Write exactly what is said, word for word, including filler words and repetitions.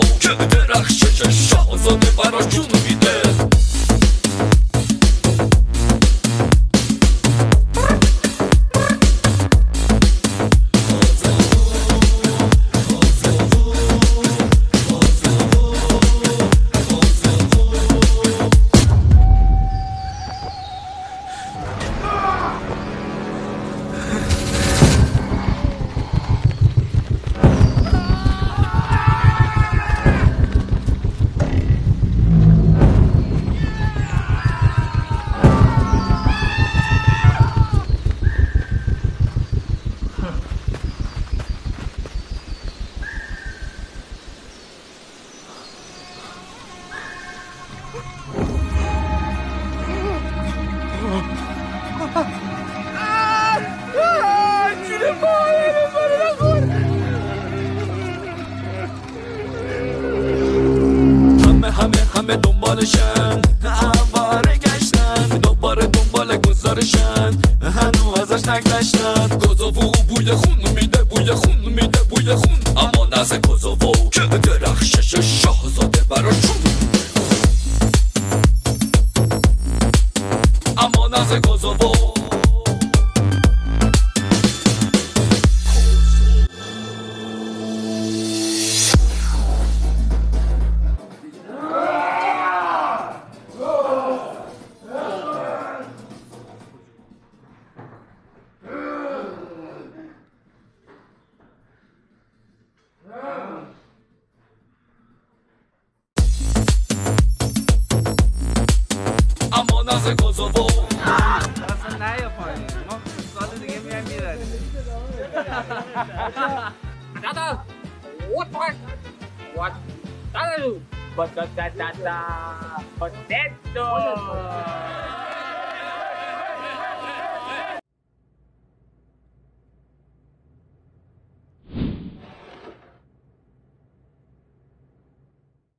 که درخشش شاهزاده براش جون میده. همه همه همه دنبالشن، اواره گشتن، دوباره دنبال گزارشن، هنو ازش نگذشتن. کوزوو بوی خون میده، بوی خون میده، بوی خون. اما نزد کوزوو که درخشش شاهزاده براش جون میده. اما نزد کوزوو نزد کوزوو اصلا نیا پایین، ما سال دیگه میایم میرنیم. دادا what what what دادا potato potato